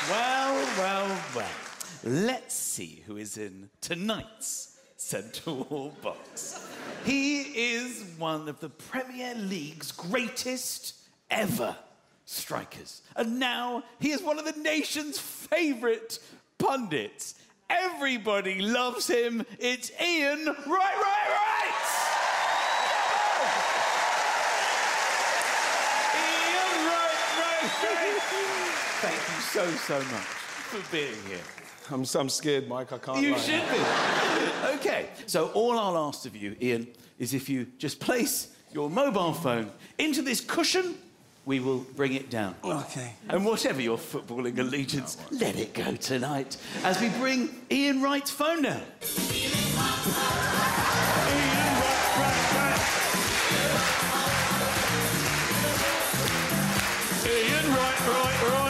Well. Let's see who is in tonight's Central Box. He is one of the Premier League's greatest ever strikers. And now he is one of the nation's favourite pundits. Everybody loves him. It's Ian Wright! Ian Wright! Thank you so much for being here. I'm scared, Mike. I can't lie. You should be. OK, so all I'll ask of you, Ian, is if you just place your mobile phone into this cushion, we will bring it down. OK. And whatever your footballing allegiance, let it go tonight as we bring Ian Wright's phone down. Ian Wright.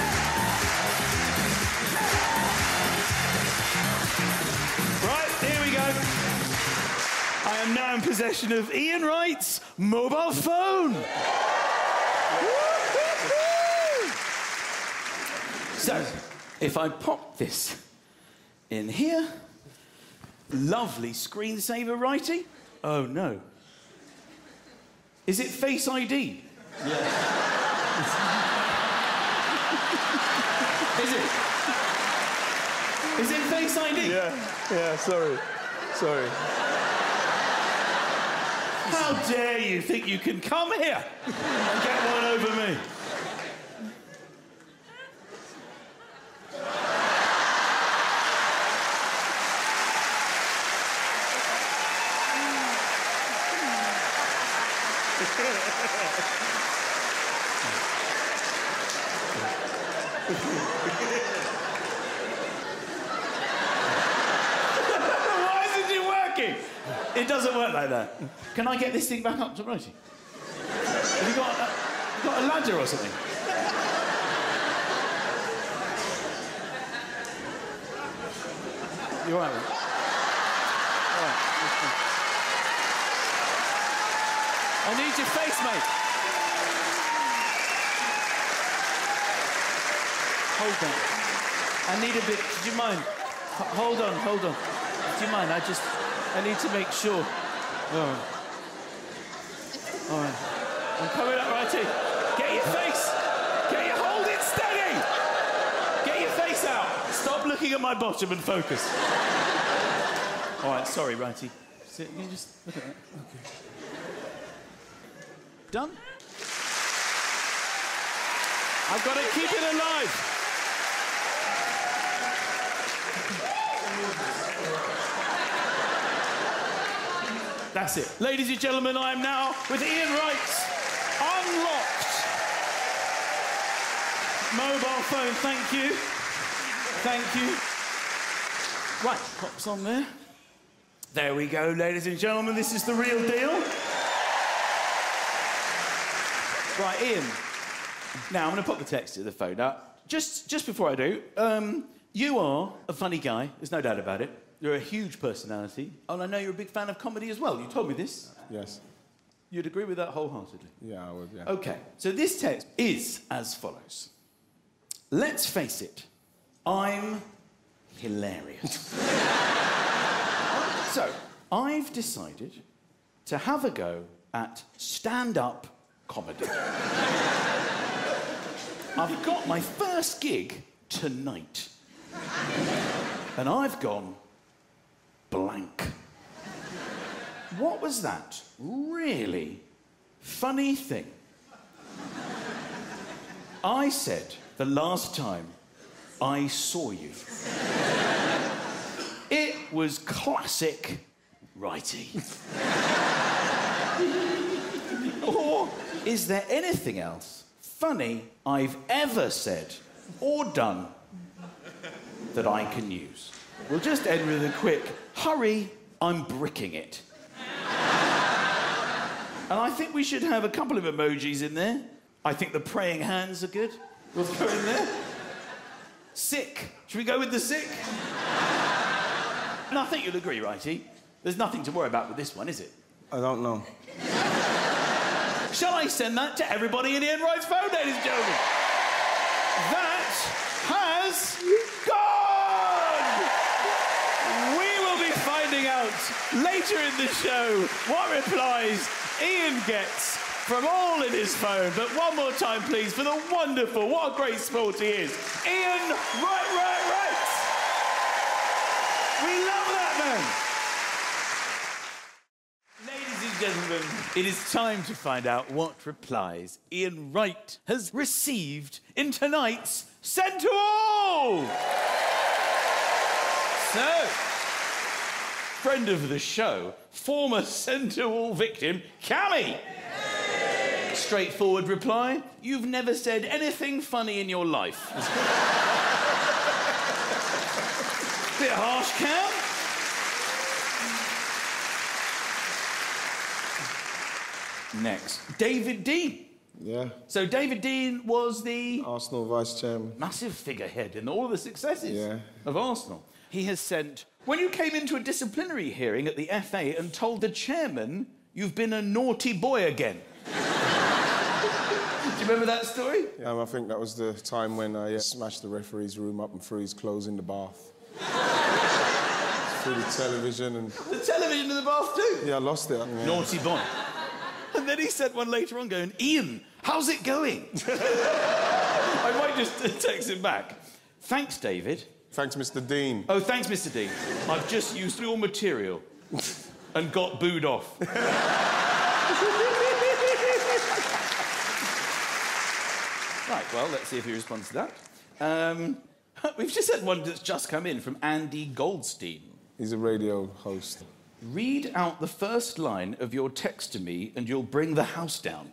Right, here we go. I am now in possession of Ian Wright's mobile phone. So, if I pop this in here, lovely screensaver writing. Oh, no. Is it Face ID? Yeah. Is it Face ID? Yeah, sorry. How dare you think you can come here and get one over me? Why isn't it working? It doesn't work like that. Can I get this thing back up to writing? Have you got a ladder or something? You all right, mate? All right. I need your face, mate. Hold on. I need a bit... Do you mind? Hold on. Do you mind? I need to make sure. All right. I'm coming up, righty. Get your face. Hold it steady. Get your face out. Stop looking at my bottom and focus. All right, sorry, righty. Sit, you just look at that. Okay. Done? I've got to keep it alive. That's it. Ladies and gentlemen, I am now with Ian Wright's unlocked mobile phone. Thank you. Right, pops on there. There we go, ladies and gentlemen. This is the real deal. Right, Ian. Now, I'm going to pop the text to the phone. Now, just before I do, you are a funny guy. There's no doubt about it. You're a huge personality. And I know you're a big fan of comedy as well. You told me this. Yes. You'd agree with that wholeheartedly? Yeah, I would, yeah. OK, so this text is as follows. Let's face it, I'm hilarious. So, I've decided to have a go at stand-up comedy. I've got my first gig tonight. And I've gone blank. What was that really funny thing I said the last time I saw you? It was classic Wrighty. Or is there anything else funny I've ever said or done that I can use? We'll just end with a quick, hurry, I'm bricking it. And I think we should have a couple of emojis in there. I think the praying hands are good. We'll throw in there. Sick. Should we go with the sick? And I think you'll agree, Wrighty. There's nothing to worry about with this one, is it? I don't know. Shall I send that to everybody in Ian Wright's phone, ladies and gentlemen? That has gone! We will be finding out later in the show what replies Ian gets from all in his phone. But one more time, please, for the wonderful, what a great sport he is, Ian Right. We love that man. Ladies and gentlemen, it is time to find out what replies Ian Wright has received in tonight's Send to All! So, friend of the show, former Send to All victim, Cammy. Straightforward reply, you've never said anything funny in your life. Bit harsh, Cam. Next, David Dean. Yeah. So David Dean was the Arsenal vice chairman. massive figurehead in all of the successes of Arsenal. He has sent, when you came into a disciplinary hearing at the FA and told the chairman you've been a naughty boy again. Do you remember that story? I think that was the time when I smashed the referee's room up and threw his clothes in the bath. Through the television and... The television in the bath too? Yeah, I lost it. Yeah. Naughty boy. And then he sent one later on going, Ian, how's it going? I might just text him back. Thanks, David. Thanks, Mr. Dean. Oh, thanks, Mr. Dean. I've just used your material and got booed off. Right, well, let's see if he responds to that. We've just had one that's just come in from Andy Goldstein. He's a radio host. Read out the first line of your text to me and you'll bring the house down.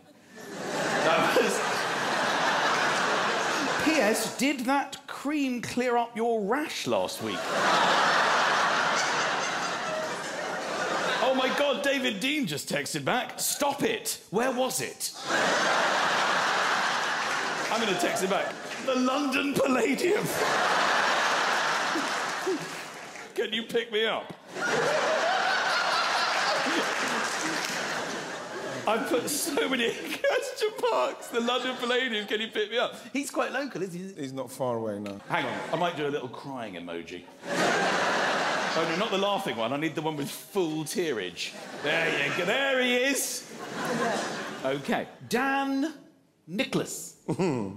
P.S. Did that cream clear up your rash last week? Oh, my God, David Dean just texted back. Stop it. Where was it? I'm going to text him back. The London Palladium. Can you pick me up? I've put so many question marks. The London Palladium, can you pick me up? He's quite local, isn't he? He's not far away now. Hang on, I might do a little crying emoji. Oh, no, not the laughing one. I need the one with full tearage. There you go. There he is. OK. Dan Nicholas. Who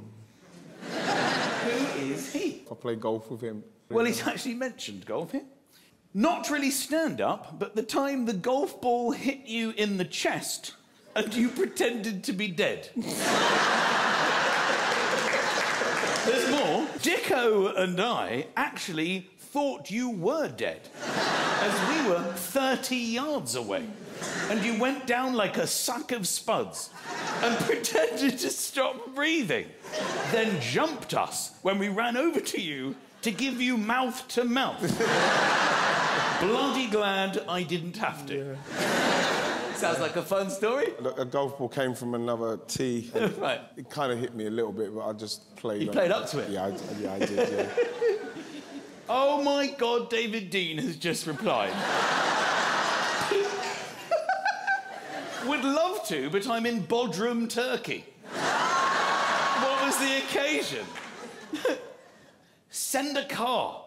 is he? I play golf with him. Well, he's actually mentioned golf here. Not really stand-up, but the time the golf ball hit you in the chest and you pretended to be dead. There's more. Dicko and I actually thought you were dead, as we were 30 yards away, and you went down like a sack of spuds and pretended to stop breathing, then jumped us when we ran over to you to give you mouth-to-mouth. Bloody glad I didn't have to. Yeah. Sounds like a fun story. A golf ball came from another tee. Right. It kind of hit me a little bit, but I just played. You played up to it? Yeah, I did, yeah. Oh, my God, David Dean has just replied. Would love to, but I'm in Bodrum, Turkey. What was the occasion? Send a car.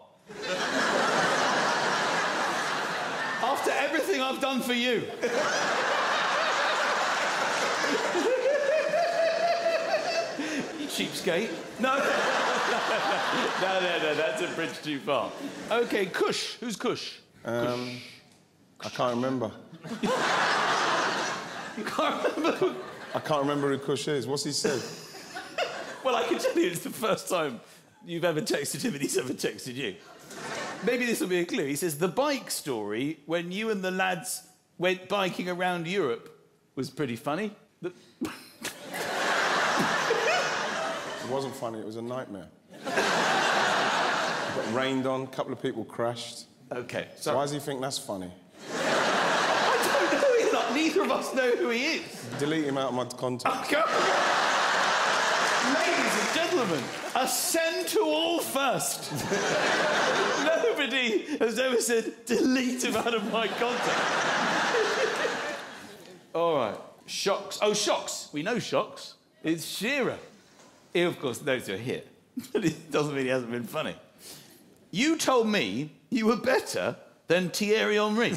After everything I've done for you. You cheapskate. No. No, that's a bridge too far. OK, Kush. Who's Kush? I can't remember. You can't remember? I can't remember who Kush is. What's he said? Well, I can tell you it's the first time you've ever texted him and he's ever texted you. Maybe this will be a clue. He says, the bike story when you and the lads went biking around Europe was pretty funny. It wasn't funny, it was a nightmare. Got rained on, a couple of people crashed. OK, so... Why does he think that's funny? I don't know, neither of us know who he is. Delete him out of my contacts. Ladies and gentlemen, a send to all first. Nobody has ever said, delete him out of my contact. All right. Shocks. Oh, Shocks. We know Shocks. It's Shearer. He, of course, knows you're here. But it doesn't mean he hasn't been funny. You told me you were better than Thierry Henry.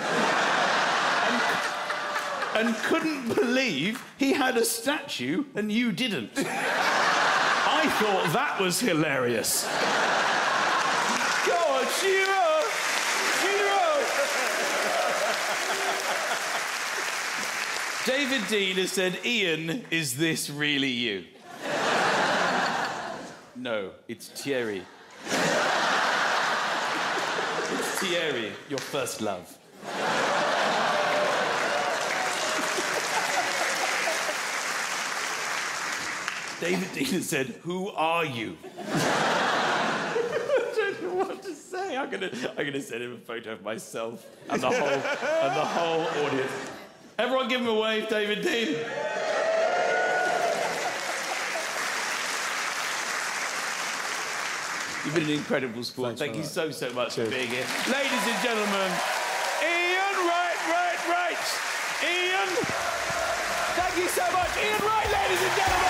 and couldn't believe he had a statue and you didn't. I thought that was hilarious. Go on, Giro! Giro! David Dean has said, Ian, is this really you? No, it's Thierry. It's Thierry, your first love. David Dean has said, who are you? I don't know what to say. I'm gonna send him a photo of myself and the whole audience. Everyone give him a wave, David Dean. You've been an incredible sport. Thank you so much for being here. Ladies and gentlemen, Ian Wright. Ian, thank you so much. Ian Wright, ladies and gentlemen.